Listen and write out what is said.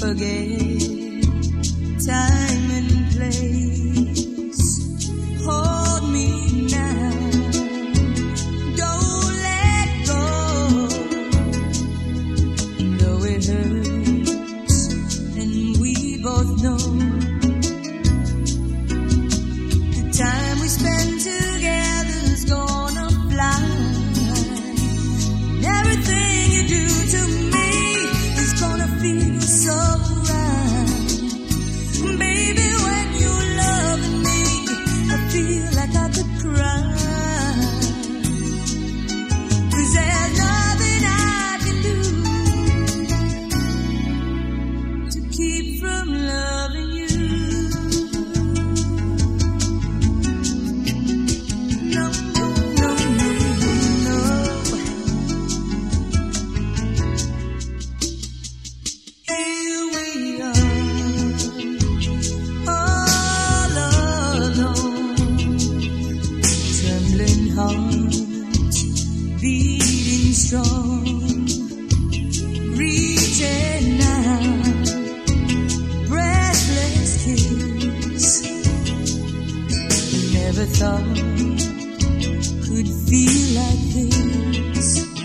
forget time and place. Hold me now, don't let go. Though it hurts, and we both know the time we spend together's gonna fly. And everything you do to me is gonna feel so right. Baby, when you're loving me, I feel like I could cry. 'Cause there's nothing I can do to keep from loving you. No, no, no, no, no. Here we are, all alone, trembling hearts beating strong, reaching out, breathless kiss. Never thought could feel like this.